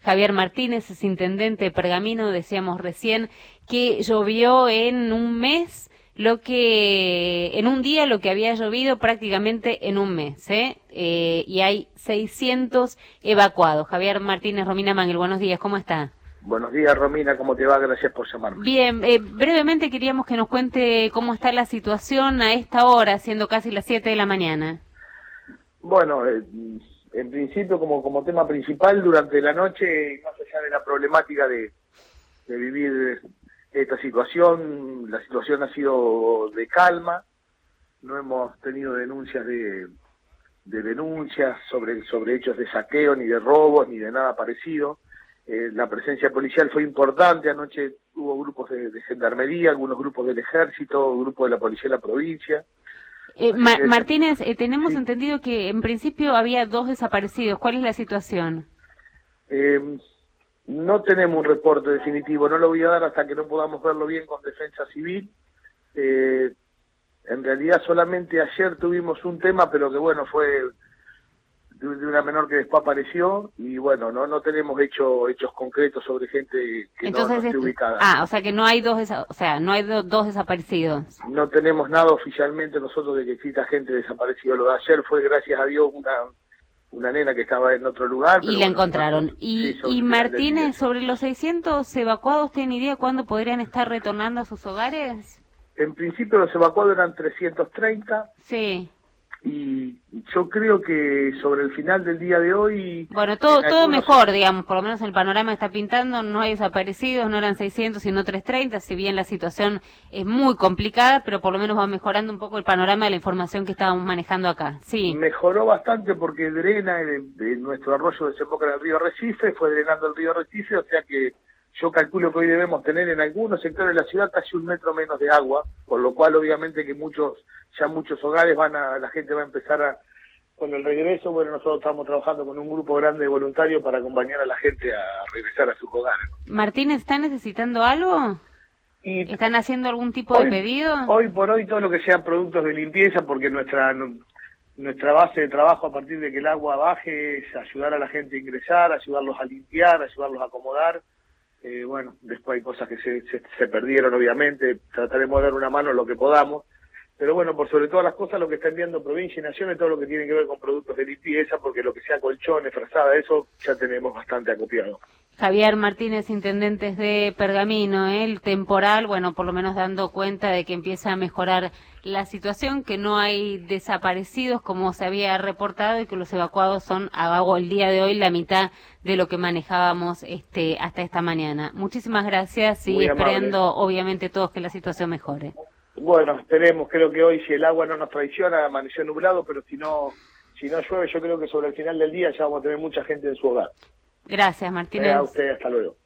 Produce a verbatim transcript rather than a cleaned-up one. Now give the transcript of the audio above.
Javier Martínez es intendente de Pergamino. Decíamos recién que llovió en un mes lo que, en un día lo que había llovido prácticamente en un mes, ¿eh? Eh, y hay seiscientos evacuados. Javier Martínez, Romina Mangel, buenos días, ¿cómo está? Buenos días, Romina, ¿cómo te va? Gracias por llamarme. Bien, eh, brevemente queríamos que nos cuente cómo está la situación a esta hora, siendo casi las siete de la mañana. Bueno, eh, en principio como, como tema principal, durante la noche, más allá de la problemática de, de vivir esta situación, la situación ha sido de calma, no hemos tenido denuncias de, de denuncias sobre, sobre hechos de saqueo, ni de robos, ni de nada parecido. Eh, la presencia policial fue importante, anoche hubo grupos de, de gendarmería, algunos grupos del ejército, grupos de la policía de la provincia. Eh, Ma Martínez, eh, tenemos sí. entendido que en principio había dos desaparecidos. ¿Cuál es la situación? Eh, no tenemos un reporte definitivo, no lo voy a dar hasta que no podamos verlo bien con Defensa Civil. Eh, en realidad solamente ayer tuvimos un tema, pero que bueno, fue de, de una menor que después apareció, y bueno, no no tenemos hecho, hechos concretos sobre gente que Entonces, no, no esté este, ubicada. Ah, o sea que no hay dos, desa o sea, no hay do dos desaparecidos. No tenemos nada oficialmente nosotros de que exista gente desaparecida. Lo de ayer fue, gracias a Dios, una una nena que estaba en otro lugar. Y pero la bueno, encontraron. sí, Y, sobre y el final del Martínez, día. sobre los seiscientos evacuados, ¿tiene idea cuándo podrían estar retornando a sus hogares? En principio los evacuados eran trescientos treinta. Sí. Y yo creo que sobre el final del día de hoy... Bueno, todo todo algunos... mejor, digamos, por lo menos el panorama está pintando, no hay desaparecidos, no eran seiscientos sino trescientos treinta, si bien la situación es muy complicada, pero por lo menos va mejorando un poco el panorama de la información que estábamos manejando acá. Sí. Mejoró bastante porque drena, en, en nuestro arroyo desemboca en el río Arrecife, fue drenando el río Arrecife, o sea que yo calculo que hoy debemos tener en algunos sectores de la ciudad casi un metro menos de agua, por lo cual obviamente que muchos, ya muchos hogares van a, la gente va a empezar a, con el regreso. Bueno, nosotros estamos trabajando con un grupo grande de voluntarios para acompañar a la gente a regresar a sus hogares. Martínez, ¿está necesitando algo? Y ¿Están haciendo algún tipo hoy, de pedido? Hoy por hoy todo lo que sean productos de limpieza, porque nuestra nuestra base de trabajo a partir de que el agua baje es ayudar a la gente a ingresar, ayudarlos a limpiar, ayudarlos a acomodar. Eh, bueno, después hay cosas que se, se, se perdieron, obviamente, trataremos de dar una mano en lo que podamos, pero bueno, por sobre todas las cosas, lo que está enviando provincia y nación es todo lo que tiene que ver con productos de limpieza, porque lo que sea colchones, frazada, eso ya tenemos bastante acopiado. Javier Martínez, intendentes de Pergamino, ¿eh? El temporal, bueno, por lo menos dando cuenta de que empieza a mejorar la situación, que no hay desaparecidos como se había reportado y que los evacuados son, hago el día de hoy, la mitad de lo que manejábamos este hasta esta mañana. Muchísimas gracias y Muy esperando, amable. Obviamente, todos que la situación mejore. Bueno, esperemos, creo que hoy si el agua no nos traiciona, amaneció nublado, pero si no, si no llueve, yo creo que sobre el final del día ya vamos a tener mucha gente en su hogar. Gracias, Martínez. Eh, a usted, hasta luego.